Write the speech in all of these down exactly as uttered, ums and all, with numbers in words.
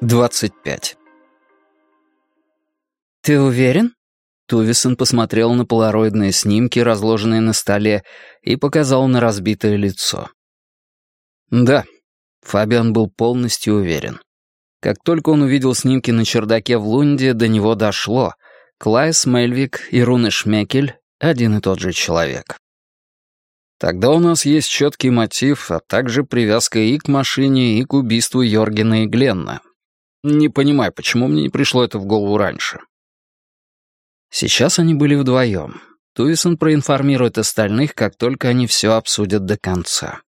двадцать пять. «Ты уверен?» Тувисон посмотрел на полароидные снимки, разложенные на столе, и показал на разбитое лицо. «Да», — Фабиан был полностью уверен. Как только он увидел снимки на чердаке в Лунде, до него дошло. Клайс Мельвик и Руне Шмекель — один и тот же человек. «Тогда у нас есть четкий мотив, а также привязка и к машине, и к убийству Йоргена и Гленна. Не понимаю, почему мне не пришло это в голову раньше». Сейчас они были вдвоем. Тувисон проинформирует остальных, как только они все обсудят до конца.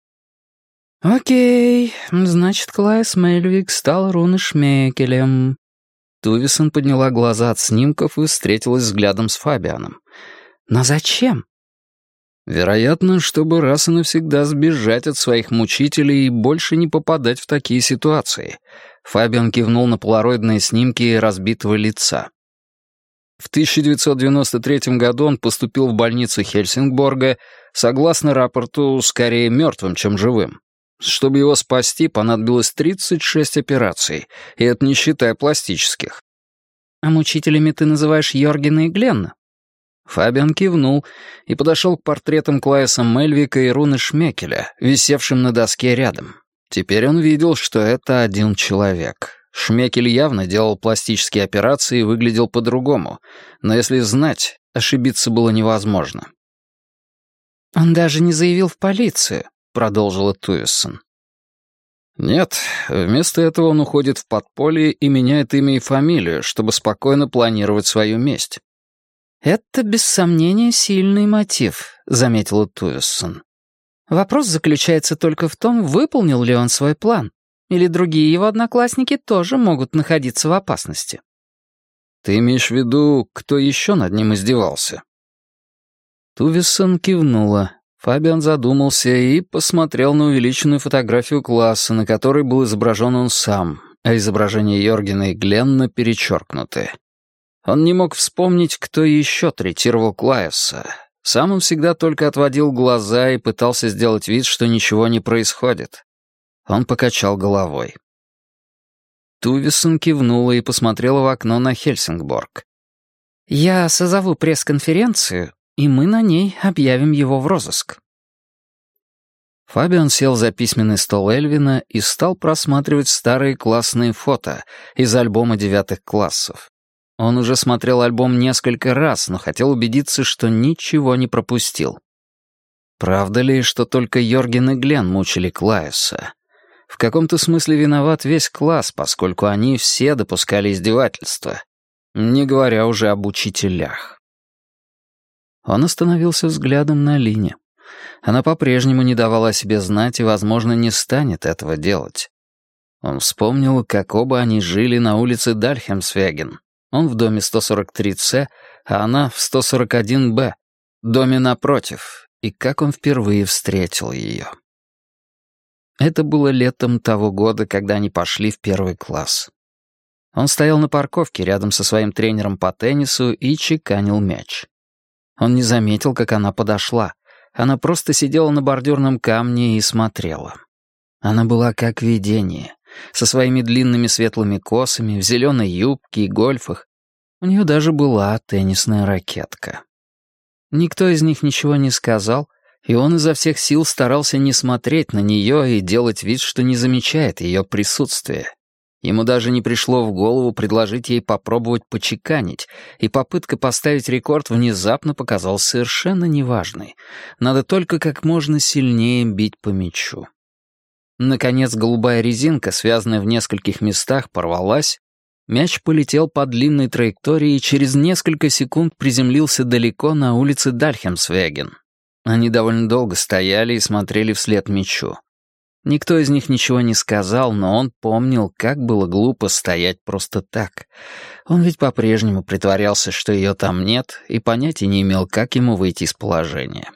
«Окей, значит, Клайс Мельвик стал Руне Шмекелем». Тувисон подняла глаза от снимков и встретилась взглядом с Фабианом. «Но зачем?» «Вероятно, чтобы раз и навсегда сбежать от своих мучителей и больше не попадать в такие ситуации». Фабиан кивнул на полароидные снимки разбитого лица. В тысяча девятьсот девяносто третьем году он поступил в больницу Хельсингборга, согласно рапорту, скорее мертвым, чем живым. Чтобы его спасти, понадобилось тридцать шесть операций, и это не считая пластических. «А мучителями ты называешь Йоргена и Гленна?» Фабиан кивнул и подошел к портретам Клайса Мельвика и Руне Шмекеля, висевшим на доске рядом. Теперь он видел, что это один человек. Шмекель явно делал пластические операции и выглядел по-другому, но если знать, ошибиться было невозможно. «Он даже не заявил в полицию», — продолжила Тувисон. «Нет, вместо этого он уходит в подполье и меняет имя и фамилию, чтобы спокойно планировать свою месть». «Это, без сомнения, сильный мотив», — заметила Тувисон. «Вопрос заключается только в том, выполнил ли он свой план. Или другие его одноклассники тоже могут находиться в опасности». «Ты имеешь в виду, кто еще над ним издевался?» Тувисон кивнула. Фабиан задумался и посмотрел на увеличенную фотографию класса, на которой был изображен он сам, а изображения Йоргена и Гленна перечеркнуты. Он не мог вспомнить, кто еще третировал Клайса. Сам он всегда только отводил глаза и пытался сделать вид, что ничего не происходит. Он покачал головой. Тувисон кивнула и посмотрела в окно на Хельсингборг. «Я созову пресс-конференцию, и мы на ней объявим его в розыск». Фабиан сел за письменный стол Эльвина и стал просматривать старые классные фото из альбома девятых классов. Он уже смотрел альбом несколько раз, но хотел убедиться, что ничего не пропустил. Правда ли, что только Йорген и Глен мучили Клайса? В каком-то смысле виноват весь класс, поскольку они все допускали издевательства, не говоря уже об учителях. Он остановился взглядом на Лине. Она по-прежнему не давала о себе знать и, возможно, не станет этого делать. Он вспомнил, как оба они жили на улице Дальхемсвеген. Он в доме сто сорок три С, а она в сто сорок один Б, доме напротив, и как он впервые встретил ее. Это было летом того года, когда они пошли в первый класс. Он стоял на парковке рядом со своим тренером по теннису и чеканил мяч. Он не заметил, как она подошла. Она просто сидела на бордюрном камне и смотрела. Она была как видение, со своими длинными светлыми косами, в зеленой юбке и гольфах. У нее даже была теннисная ракетка. Никто из них ничего не сказал, и он изо всех сил старался не смотреть на нее и делать вид, что не замечает ее присутствия. Ему даже не пришло в голову предложить ей попробовать почеканить, и попытка поставить рекорд внезапно показалась совершенно неважной. Надо только как можно сильнее бить по мячу. Наконец голубая резинка, связанная в нескольких местах, порвалась. Мяч полетел по длинной траектории и через несколько секунд приземлился далеко на улице Дальхемсвеген. Они довольно долго стояли и смотрели вслед мячу. Никто из них ничего не сказал, но он помнил, как было глупо стоять просто так. Он ведь по-прежнему притворялся, что ее там нет, и понятия не имел, как ему выйти из положения.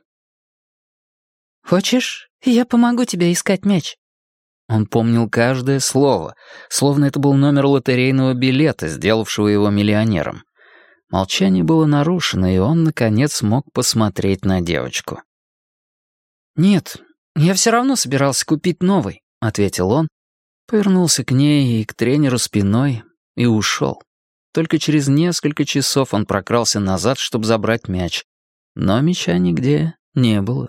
«Хочешь, я помогу тебе искать мяч?» Он помнил каждое слово, словно это был номер лотерейного билета, сделавшего его миллионером. Молчание было нарушено, и он, наконец, смог посмотреть на девочку. «Нет, я все равно собирался купить новый», — ответил он, Повернулся к ней и к тренеру спиной и ушел. Только через несколько часов он прокрался назад, чтобы забрать мяч. Но мяча нигде не было.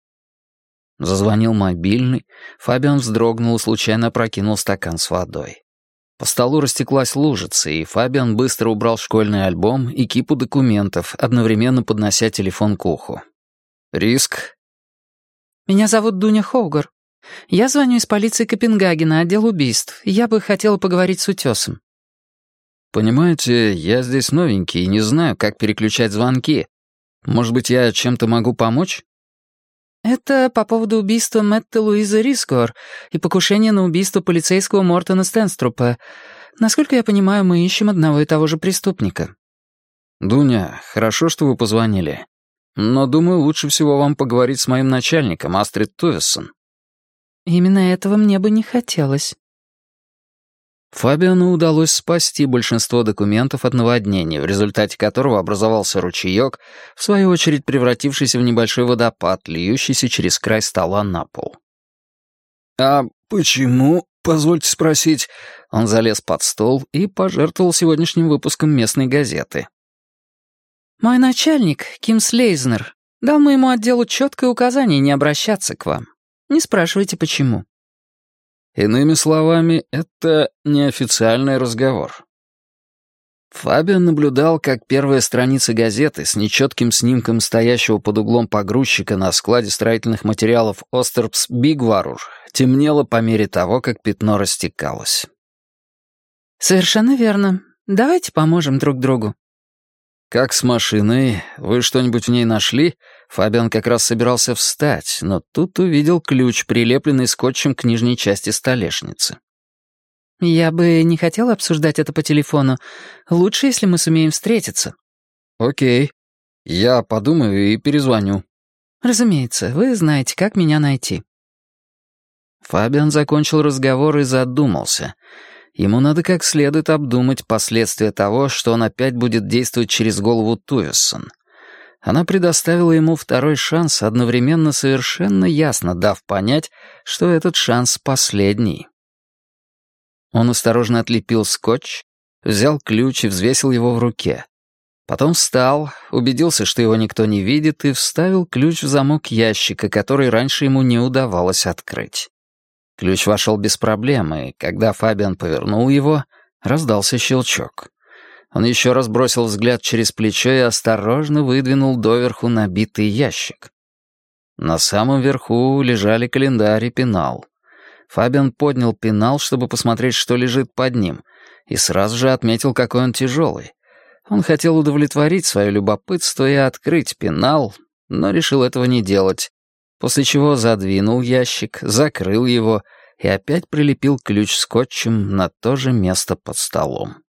Зазвонил мобильный. Фабиан вздрогнул и случайно опрокинул стакан с водой. По столу растеклась лужица, и Фабиан быстро убрал школьный альбом и кипу документов, одновременно поднося телефон к уху. «Риск?» «Меня зовут Дуня Хоугар. Я звоню из полиции Копенгагена, отдел убийств. Я бы хотела поговорить с Утесом». «Понимаете, я здесь новенький и не знаю, как переключать звонки. Может быть, я чем-то могу помочь?» «Это по поводу убийства Мэтта Луизы Рискор и покушения на убийство полицейского Мортона Стенструпа. Насколько я понимаю, мы ищем одного и того же преступника». «Дуня, хорошо, что вы позвонили. Но, думаю, лучше всего вам поговорить с моим начальником, Астрид Тувессон». «Именно этого мне бы не хотелось». Фабиану удалось спасти большинство документов от наводнения, в результате которого образовался ручеек, в свою очередь превратившийся в небольшой водопад, льющийся через край стола на пол. «А почему, позвольте спросить?» Он залез под стол и пожертвовал сегодняшним выпуском местной газеты. «Мой начальник, Ким Слейзнер, дал моему отделу четкое указание не обращаться к вам. Не спрашивайте, почему». Иными словами, это неофициальный разговор. Фабиан наблюдал, как первая страница газеты с нечетким снимком стоящего под углом погрузчика на складе строительных материалов Остерпс Бигварур темнела по мере того, как пятно растекалось. «Совершенно верно. Давайте поможем друг другу». «Как с машиной? Вы что-нибудь в ней нашли?» Фабиан как раз собирался встать, но тут увидел ключ, прилепленный скотчем к нижней части столешницы. «Я бы не хотела обсуждать это по телефону. Лучше, если мы сумеем встретиться». «Окей. Я подумаю и перезвоню». «Разумеется, вы знаете, как меня найти». Фабиан закончил разговор и задумался. Ему надо как следует обдумать последствия того, что он опять будет действовать через голову Тувессон. Она предоставила ему второй шанс, одновременно совершенно ясно дав понять, что этот шанс последний. Он осторожно отлепил скотч, взял ключ и взвесил его в руке. Потом встал, убедился, что его никто не видит, и вставил ключ в замок ящика, который раньше ему не удавалось открыть. Ключ вошел без проблем, и когда Фабиан повернул его, раздался щелчок. Он еще раз бросил взгляд через плечо и осторожно выдвинул доверху набитый ящик. На самом верху лежали календарь и пенал. Фабиан поднял пенал, чтобы посмотреть, что лежит под ним, и сразу же отметил, какой он тяжелый. Он хотел удовлетворить свое любопытство и открыть пенал, но решил этого не делать, после чего задвинул ящик, закрыл его и опять прилепил ключ скотчем на то же место под столом.